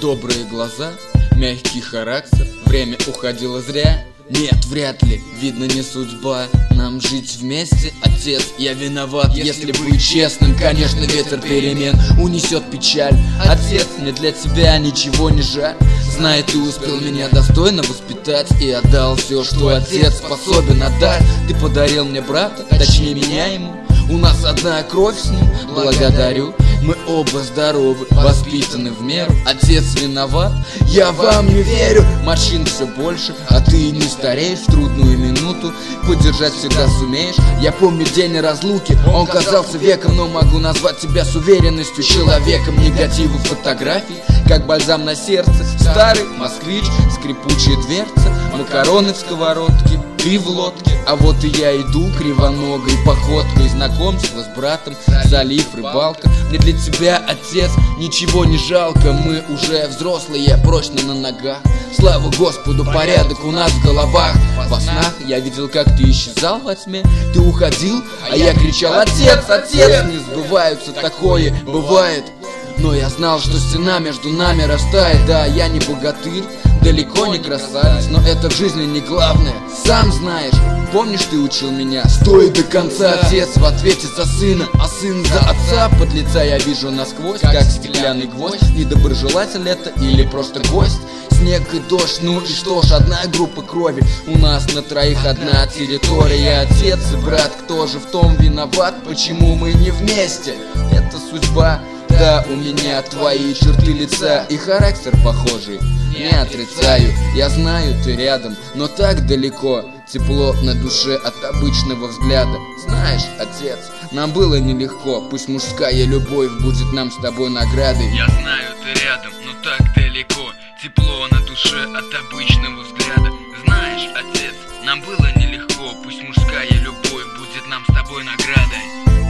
Добрые глаза, мягкий характер, время уходило зря. Нет, вряд ли, видно не судьба нам жить вместе. Отец, я виноват, если быть честным. Конечно, ветер перемен унесет печаль. Отец, мне для тебя ничего не жаль. Знай, ты успел меня достойно воспитать и отдал все, что отец способен отдать. Ты подарил мне брата, точнее меня ему. У нас одна кровь с ним, благодарю. Мы оба здоровы, воспитаны в меру. Отец виноват, я вам не верю. Морщин все больше, а ты не стареешь. В трудную минуту поддержать всегда сумеешь. Я помню день разлуки, он казался веком, но могу назвать тебя с уверенностью человеком. Негативы фотографий, как бальзам на сердце. Старый москвич, скрипучие дверцы, макароны в сковородке, ты в лодке. А вот и я иду кривоногой походкой. Знакомство с братом, залив, рыбалка. Мне для тебя, отец, ничего не жалко. Мы уже взрослые, прочно на ногах. Слава Господу, порядок у нас в головах. Во снах я видел, как ты исчезал во тьме. Ты уходил, а я кричал: отец, отец! Не сбываются, такое бывает. Но я знал, что стена между нами растает. Да, я не богатырь, далеко не красавец, но это в жизни не главное. Сам знаешь, помнишь, ты учил меня: стой до конца. Отец в ответе за сына, а сын за отца. Подлеца я вижу насквозь, как стеклянный гвоздь. Недоброжелатель это или просто гость? Снег и дождь, ну и что ж, одна группа крови. У нас на троих одна территория. Отец и брат, кто же в том виноват? Почему мы не вместе? Это судьба. Да, у меня твои черты лица и характер похожий. Не отрицаю, я знаю, ты рядом, но так далеко. Тепло на душе от обычного взгляда. Знаешь, отец, нам было нелегко. Пусть мужская любовь будет нам с тобой наградой. Я знаю, ты рядом, но так далеко. Тепло на душе от обычного взгляда. Знаешь, отец, нам было нелегко. Пусть мужская любовь будет нам с тобой наградой.